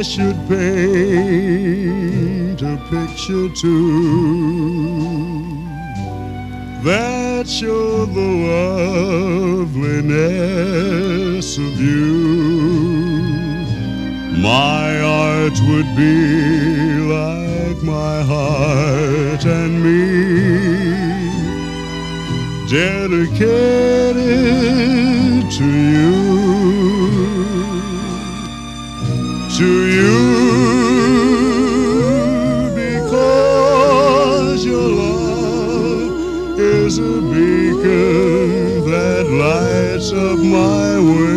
should paint a picture too that showed the loveliness of you, my art would be like my heart and me, dedicated to you, because your love is a beacon that lights up my way.